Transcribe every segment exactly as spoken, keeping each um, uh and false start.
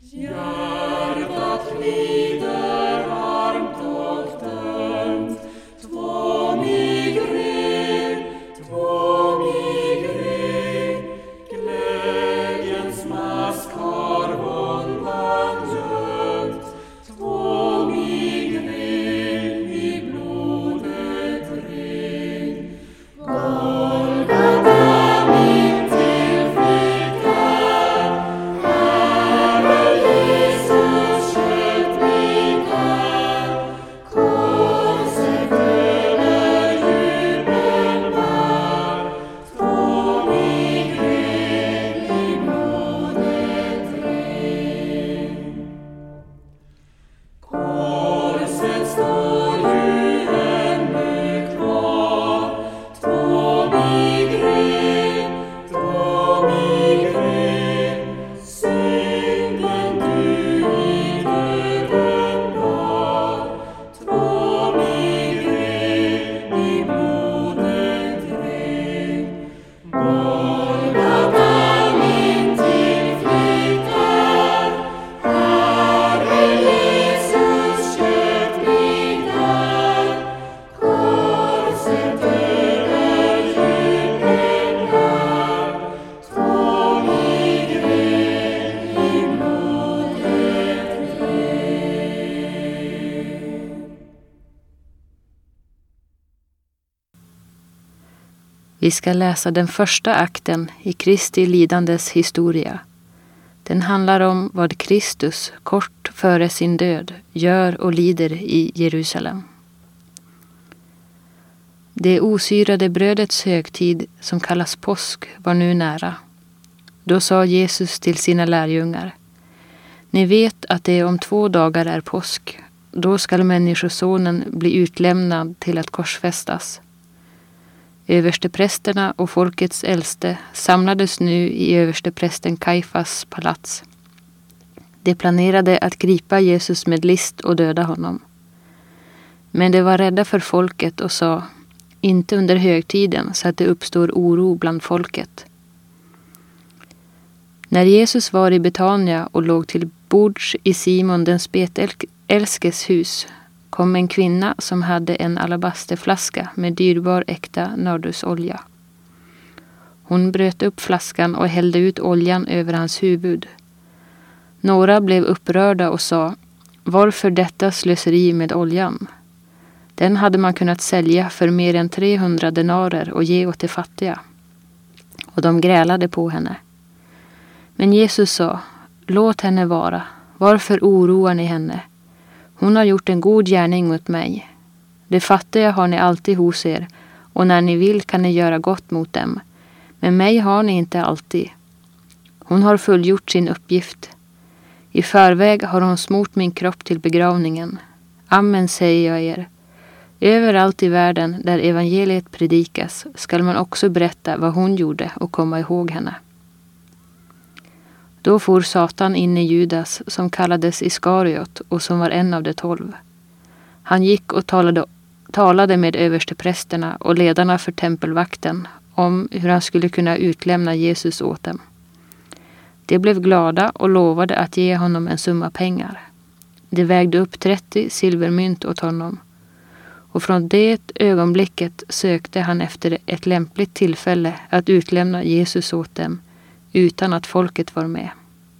Hjärtat lider varmt och dömt, tvång i gren, tvång i gren. Glädjens mask har våndan gömt, tvång i gren, i blodet ren. Golgata min tillflykt är, Herre Jesus köpt mig där. Korset över jubel bär, tvång i gren, i blodet ren. Korset står ju ännu kvar, tvång i gren, tvång i gren. Synden du i döden bar, tvång i gren, i blodet ren. Golgata min tillflykt är, Herre Jesus köpt mig där. Korset över jubel bär, tvång i gren, i blodet ren. Vi ska läsa den första akten i Kristi lidandes historia. Den handlar om vad Kristus kort före sin död gör och lider i Jerusalem. Det osyrade brödets högtid som kallas påsk var nu nära. Då sa Jesus till sina lärjungar: Ni vet att det om två dagar är påsk. Då skall människosonen bli utlämnad till att korsfästas. Översteprästerna och folkets äldste samlades nu i översteprästen Kajfas palats. De planerade att gripa Jesus med list och döda honom. Men de var rädda för folket och sa: Inte under högtiden, så att det uppstår oro bland folket. När Jesus var i Betania och låg till bords i Simon den spetälskes hus, kom en kvinna som hade en alabasterflaska med dyrbar äkta nardusolja. Hon bröt upp flaskan och hällde ut oljan över hans huvud. Några blev upprörda och sa: Varför detta slöseri med oljan? Den hade man kunnat sälja för mer än trehundra denarer och ge åt de fattiga. Och de grälade på henne. Men Jesus sa: Låt henne vara. Varför oroar ni henne? Hon har gjort en god gärning mot mig. De fattiga har ni alltid hos er, och när ni vill kan ni göra gott mot dem. Men mig har ni inte alltid. Hon har fullgjort sin uppgift. I förväg har hon smort min kropp till begravningen. Amen, säger jag er. Överallt i världen där evangeliet predikas skall man också berätta vad hon gjorde och komma ihåg henne. Då for Satan in i Judas, som kallades Iskariot och som var en av de tolv. Han gick och talade, talade med översteprästerna och ledarna för tempelvakten om hur han skulle kunna utlämna Jesus åt dem. De blev glada och lovade att ge honom en summa pengar. De vägde upp trettio silvermynt åt honom. Och från det ögonblicket sökte han efter ett lämpligt tillfälle att utlämna Jesus åt dem, utan att folket var med.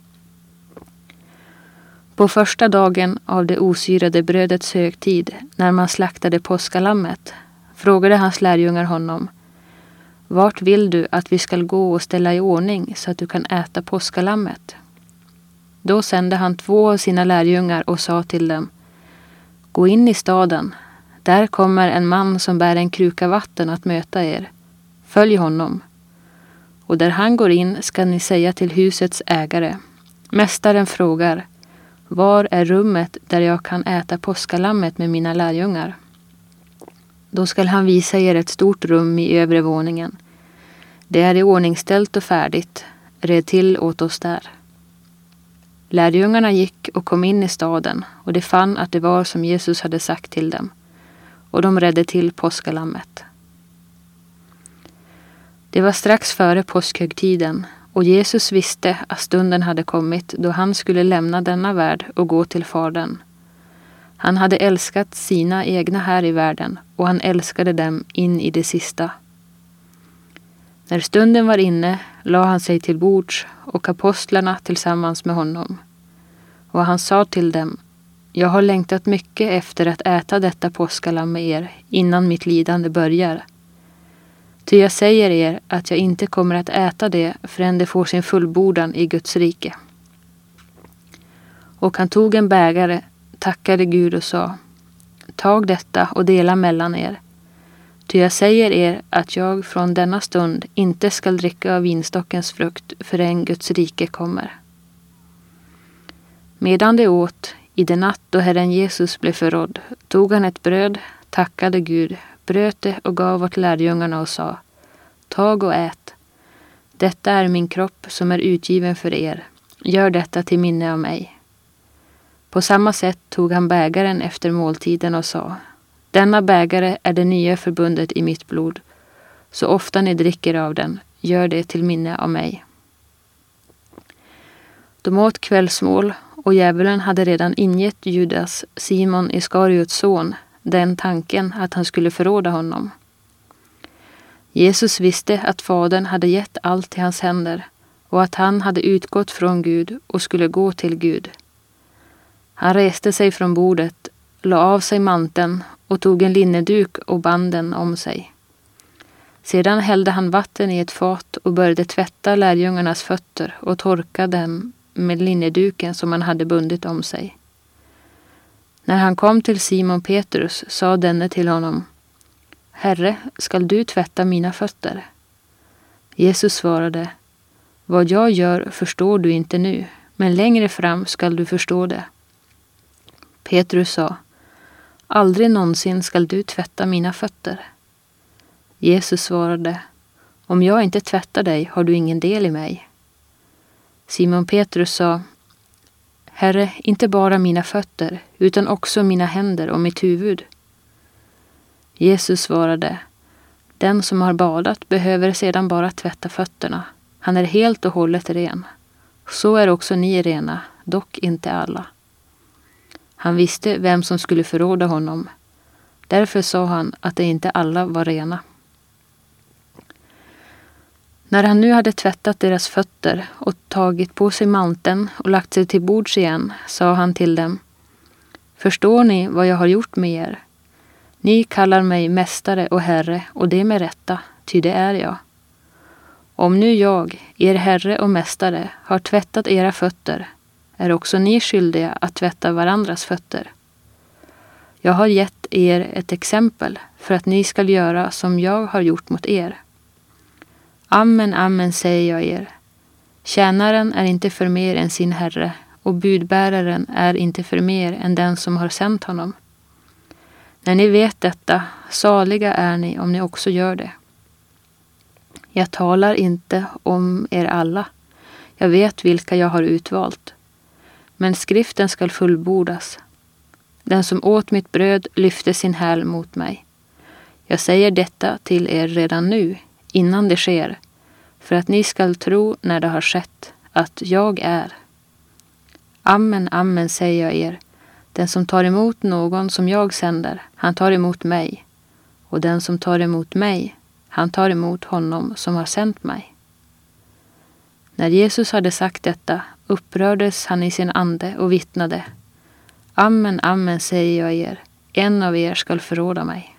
På första dagen av det osyrade brödets högtid, när man slaktade påskalammet, frågade hans lärjungar honom: Vart vill du att vi skall gå och ställa i ordning så att du kan äta påskalammet? Då sände han två av sina lärjungar och sa till dem: Gå in i staden. Där kommer en man som bär en kruka vatten att möta er. Följ honom. Och där han går in ska ni säga till husets ägare: Mästaren frågar: Var är rummet där jag kan äta påskalammet med mina lärjungar? Då skall han visa er ett stort rum i övre våningen. Det är i ordningställt och färdigt. Red till åt oss där. Lärjungarna gick och kom in i staden, och de fann att det var som Jesus hade sagt till dem. Och de redde till påskalammet. Det var strax före påskhögtiden, Och Jesus visste att stunden hade kommit då han skulle lämna denna värld och gå till Fadern. Han hade älskat sina egna här i världen och han älskade dem in i det sista. När stunden var inne la han sig till bords och apostlarna tillsammans med honom. Och han sa till dem: Jag har längtat mycket efter att äta detta påskalamm med er innan mitt lidande börjar. Ty jag säger er att jag inte kommer att äta det förrän det får sin fullbordan i Guds rike. Och han tog en bägare, tackade Gud och sa: Tag detta och dela mellan er. Ty jag säger er att jag från denna stund inte skall dricka av vinstockens frukt förrän Guds rike kommer. Medan de åt, i den natt då Herren Jesus blev förrådd, tog han ett bröd, tackade Gud, bröt det och gav åt lärjungarna och sa: Tag och ät. Detta är min kropp som är utgiven för er. Gör detta till minne av mig. På samma sätt tog han bägaren efter måltiden och sa: Denna bägare är det nya förbundet i mitt blod. Så ofta ni dricker av den, gör det till minne av mig. De åt kvällsmål och djävulen hade redan ingett Judas, Simon Iskariots son, den tanken att han skulle förråda honom. Jesus visste att Fadern hade gett allt i hans händer och att han hade utgått från Gud och skulle gå till Gud. Han reste sig från bordet, la av sig manteln och tog en linneduk och band den om sig. Sedan hällde han vatten i ett fat och började tvätta lärjungarnas fötter och torka dem med linneduken som han hade bundit om sig. När han kom till Simon Petrus sa denne till honom: Herre, skall du tvätta mina fötter? Jesus svarade: Vad jag gör förstår du inte nu, men längre fram skall du förstå det. Petrus sa: Aldrig någonsin skall du tvätta mina fötter. Jesus svarade: Om jag inte tvättar dig har du ingen del i mig. Simon Petrus sa: Herre, inte bara mina fötter, utan också mina händer och mitt huvud. Jesus svarade: Den som har badat behöver sedan bara tvätta fötterna. Han är helt och hållet ren. Så är också ni rena, dock inte alla. Han visste vem som skulle förråda honom. Därför sa han att det inte alla var rena. När han nu hade tvättat deras fötter och tagit på sig manteln och lagt sig till bords igen, sa han till dem: Förstår ni vad jag har gjort med er? Ni kallar mig mästare och herre, och det med rätta, ty det är jag. Om nu jag, er herre och mästare, har tvättat era fötter, är också ni skyldiga att tvätta varandras fötter. Jag har gett er ett exempel för att ni skall göra som jag har gjort mot er. Amen, amen säger jag er. Tjänaren är inte för mer än sin herre, och budbäraren är inte för mer än den som har sänt honom. När ni vet detta, saliga är ni om ni också gör det. Jag talar inte om er alla. Jag vet vilka jag har utvalt. Men skriften skall fullbordas. Den som åt mitt bröd lyfte sin häl mot mig. Jag säger detta till er redan nu, innan det sker, för att ni skall tro när det har skett, att jag är. Amen, amen säger jag er. Den som tar emot någon som jag sänder, han tar emot mig. Och den som tar emot mig, han tar emot honom som har sänt mig. När Jesus hade sagt detta, upprördes han i sin ande och vittnade: Amen, amen säger jag er, en av er skall förråda mig.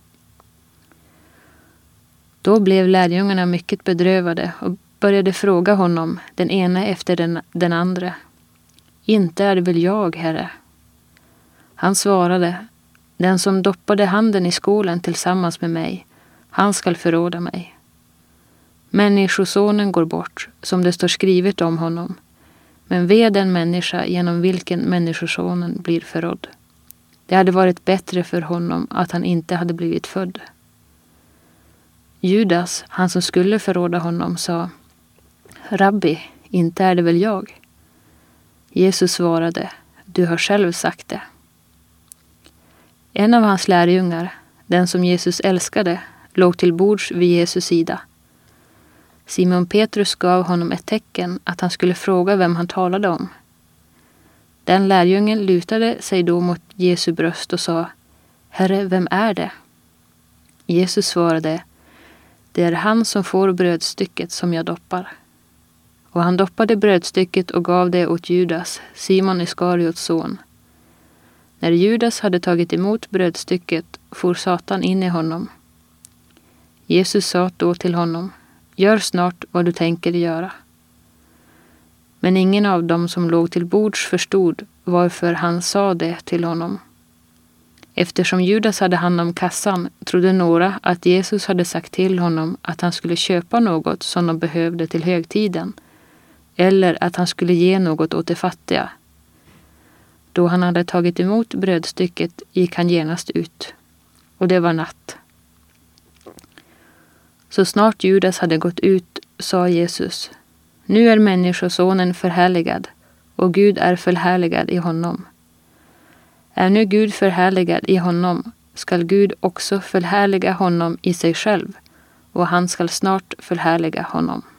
Då blev lärjungarna mycket bedrövade och började fråga honom, den ene efter den, den andra: Inte är det väl jag, Herre? Han svarade: Den som doppade handen i skålen tillsammans med mig, han skall förråda mig. Människosonen går bort, som det står skrivet om honom. Men ve den människa genom vilken människosonen blir förrådd. Det hade varit bättre för honom att han inte hade blivit född. Judas, han som skulle förråda honom, sa: Rabbi, inte är det väl jag? Jesus svarade: Du har själv sagt det. En av hans lärjungar, den som Jesus älskade, låg till bords vid Jesus sida. Simon Petrus gav honom ett tecken att han skulle fråga vem han talade om. Den lärjungen lutade sig då mot Jesu bröst och sa: Herre, vem är det? Jesus svarade: Det är han som får brödstycket som jag doppar. Och han doppade brödstycket och gav det åt Judas, Simon Iskariots son. När Judas hade tagit emot brödstycket for Satan in i honom. Jesus sa då till honom: Gör snart vad du tänker göra. Men ingen av dem som låg till bords förstod varför han sa det till honom. Eftersom Judas hade hand om kassan trodde några att Jesus hade sagt till honom att han skulle köpa något som de behövde till högtiden, eller att han skulle ge något åt de fattiga. Då han hade tagit emot brödstycket gick han genast ut, och det var natt. Så snart Judas hade gått ut sa Jesus: Nu är människosonen förhärligad, och Gud är förhärligad i honom. Är nu Gud förhärligad i honom, skall Gud också förhärliga honom i sig själv, och han skall snart förhärliga honom.